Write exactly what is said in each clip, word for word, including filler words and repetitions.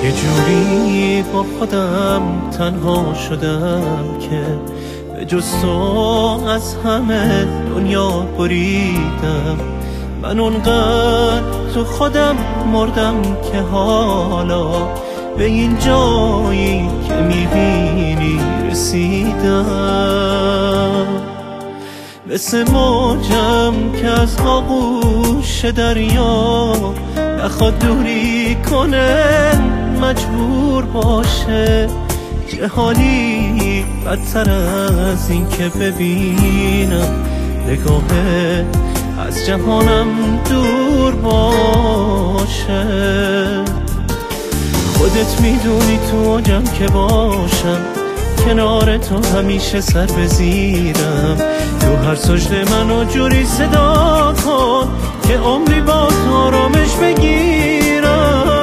یه جوری با خودم تنها شدم که به جز تو از همه دنیا بریدم. من اونقدر تو خودم مردم که حالا به این جایی که میبینی رسیدم. مثل موجم که از آغوش دریا نخواد دوری کنه، مجبور باشه چه حالی بدتر از این که ببینم نگاهه از جهانم دور باشه. خودت میدونی تو اوجم که باشم کنار تو همیشه سر بزیرم. تو هر سجده منو جوری صدا کن که عمری با تو آرامش بگیرم.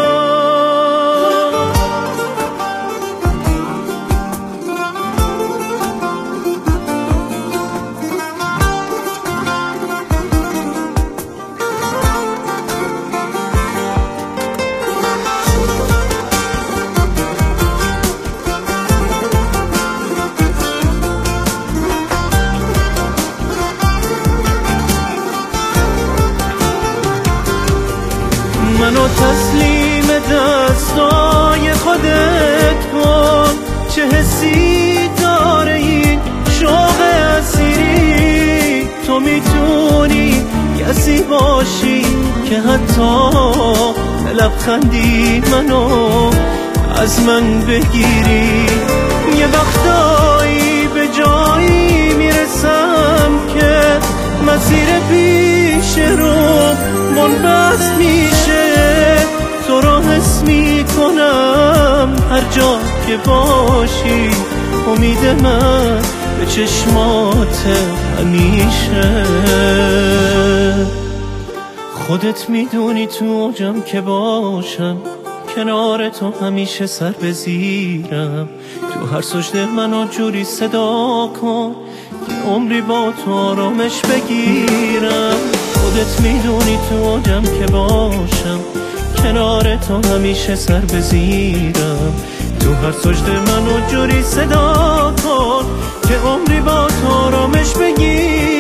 منو تسلیم دستای خودت کن، چه حسی داره این شوق اسیری. تو میتونی کسی باشی که حتی لبخندی منو از من بگیری. یه وقتایی به جایی میرسم که مسیر پیش رو منبسط میشه. تو رو حس میکنم هر جا که باشی، امید من به چشمات همیشه. خودت میدونی تو اوجم که باشم کنار تو همیشه سر بزیرم. تو هر سجده منو جوری صدا کن که عمری با تو آرامش بگیرم. خودت میدونی تو اوجم که باشم کنار تو همیشه سر بزیرم. تو هر سجده منو جوری صدا کن که عمری با تو آرامش بگیرم.